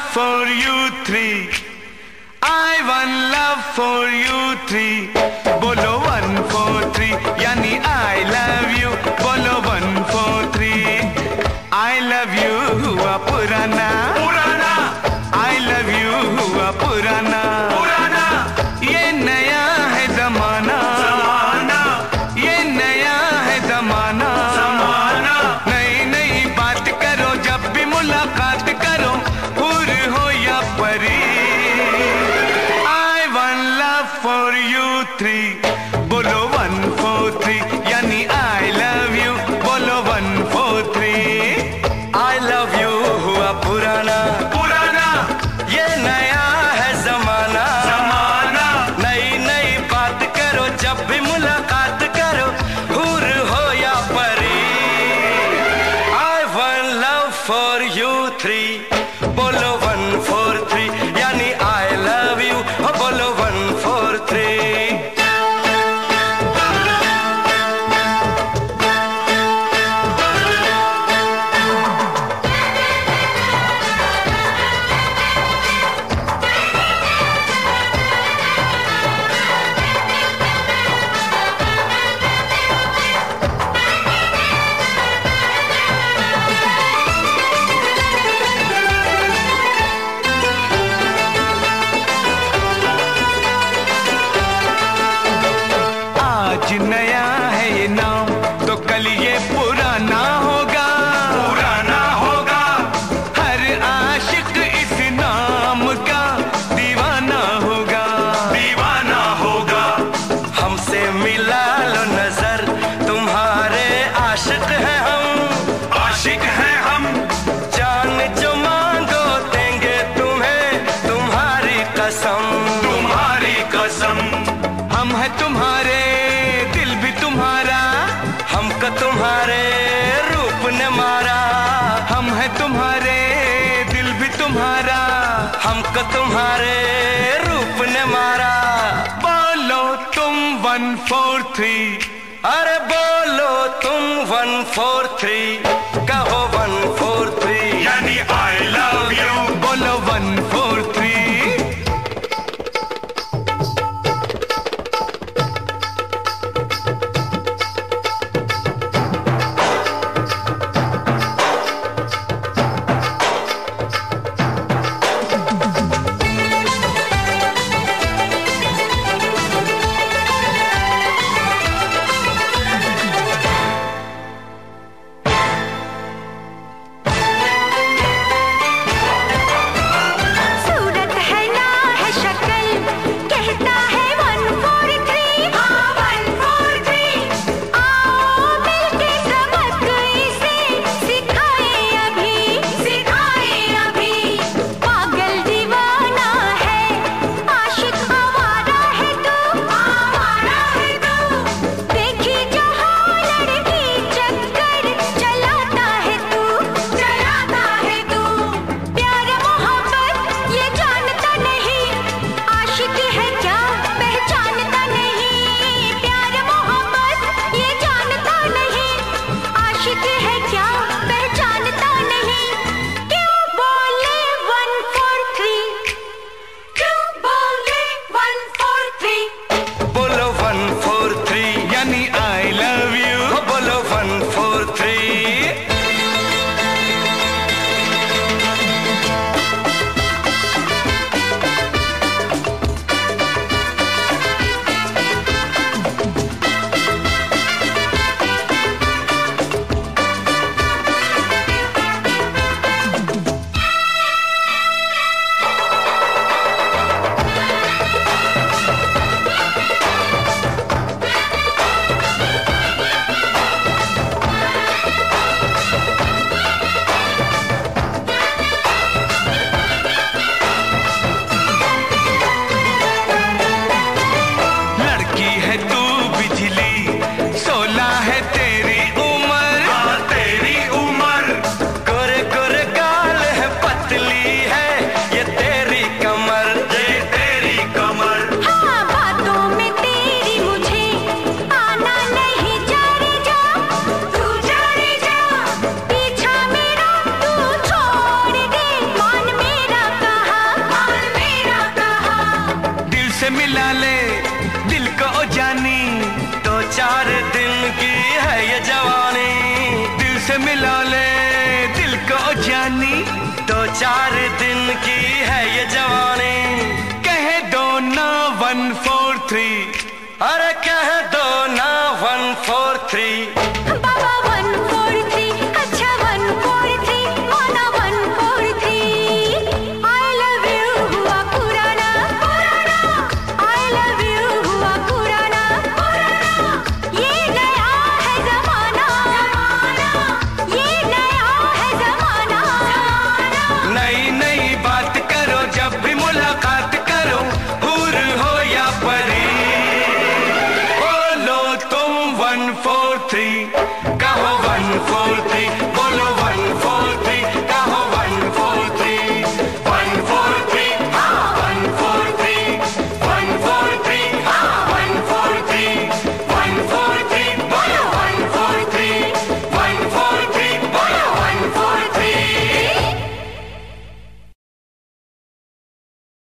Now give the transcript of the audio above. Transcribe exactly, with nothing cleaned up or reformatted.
for you three. I one love for you three. बोलो one four three यानी I love you. बोलो one four three. I love you हुआ पुराना पुराना. I love you हुआ पुराना पुराना. ये नया है जमाना जमाना. ये नया है जमाना जमाना. नई नई बात करो जब भी मुलाकात करो. हूर हो या परी. I one love for you three. बोलो one four three यानी I love you. बोलो one four three. I love you हुआ पुराना पुराना. ये नया है जमाना जमाना. नई नई बात करो जब भी मुलाकात करो. हूर हो या परी. I one love for you three. बोलो one four three यानी I love you. बोलो one four three. आज नया है ये नाम तो कल ये पुराना होगा पुराना होगा. हर आशिक इस नाम का दीवाना होगा दीवाना होगा. हमसे मिला लो नजर तुम्हारे आशिक हैं हम आशिक हैं हम. जान जो मांगो देंगे तुम्हें तुम्हारी कसम तुम्हारी कसम. हम हैं तुम्हारे दिल भी तुम्हारा. हमको तुम्हारे रूप ने मारा. हम हैं तुम्हारे दिल भी तुम्हारा. हमको तुम्हारे रूप ने मारा. बोलो तुम one four three. अरे बोलो तुम one four three. कहो one four three यानी I love you. बोलो one four three. बुला ले दिल को जानी, दो चार दिन की है ये जवानी, कह दो ना वन फोर थ्री। अरे